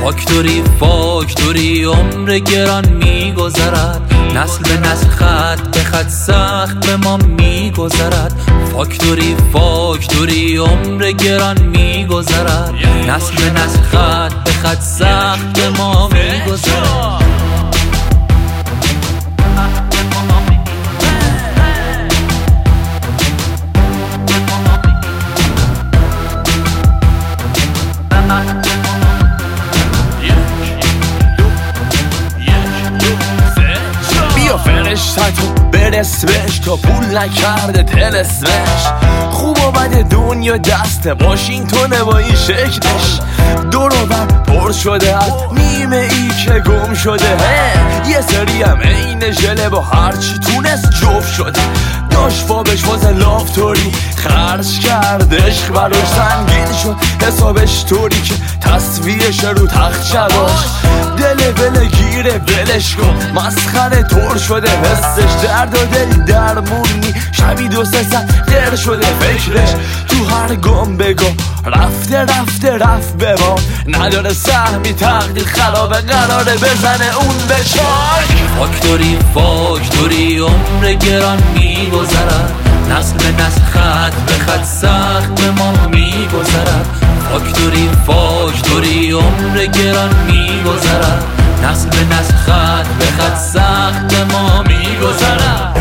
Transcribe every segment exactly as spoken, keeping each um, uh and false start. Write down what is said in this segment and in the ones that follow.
فاکتوری فاکتوری عمر گران میگذرد، نسل به نسل خط به خط سخت به ما میگذرد. فاکتوری فاکتوری عمر گران میگذرد، نسل به نسل خط به خط سخت به ما میگذرد. فرشتتو برس بهش تا پول نکرده تلسمش. خوب و بد دنیا دست واشینگتونه با این شکلش، دور و بر پر شده از نیمه ای که گم شده. یه سری هم این ژله با هرچی تونست جفت شده. داشت فابش واسه لافتوری خرج کرد، عشق براش سنگین شد حسابش طوری که تصویرش رو تخت داشت. دل بله گیره بلش کن مسخره طور شده، حسش درد و دل درمونی شبی دو سه سر غیر شده. فکرش تو هر گام بگم رفته رفته رفت به ما، نداره سهمی تقدیر خرابه قراره بزنه اون به چاک. فاکتوری فاکتوری عمر گران میگذرد، نسل به نسل خط به خط سخت به ما میگذرد. فاکتوری فاکتوری عمر گران میگذرد، نسل به نسل خط به خط سخت به ما میگذرد.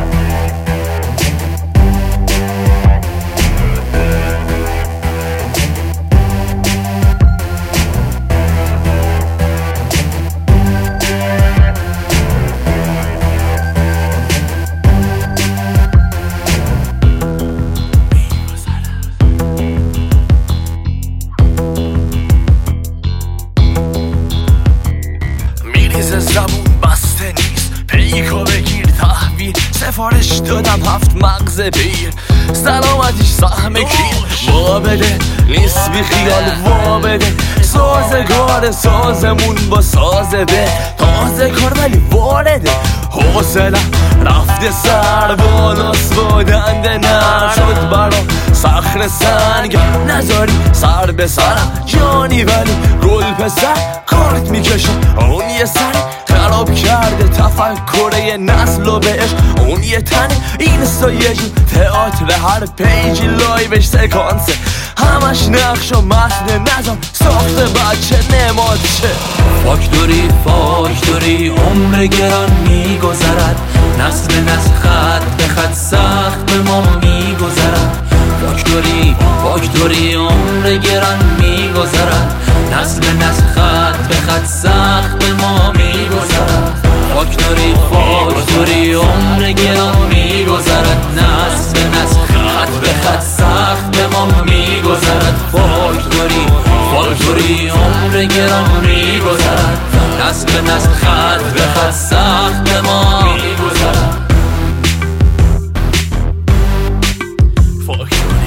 زبون بسته نیست پیکو بگیر تحویل، سفارش دادم هفت مغز پیر سلامتیش سهم کیر. وا بده نیست بی خیال وا بده، سازگار سازمون با سازه به تازه کار ولی وارده. حوصلم رفته سر بالا سودنده نر شد برا صخر سنگ، نذاری سر به سرم جانی ولی گل پسر کارت میکشم. اون یه سر خراب کرده تفکره نسل و بهش، اون یه تنه این سایه جو تئاتر هر پیج لایوش سکانسه، همش نقش و متن نظام ساخته بچه نماشه. فاکتوری فاکتوری عمر گران میگذرد، نسل به نسل خط به خط سخت به ما میگذرد. فاکتوری فاکتوری عمر گران میگذرد، نسل به نسل خط به خط سخت به ما میگذرد. فاکتوری فاکتوری عمر گران میگذرد، نسل به نسل خط به خط سخت به ما میگذرد. فاکتوری فاکتوری عمر گران میگذرد، نسل به نسل خط به خط سخت به ما میگذرد.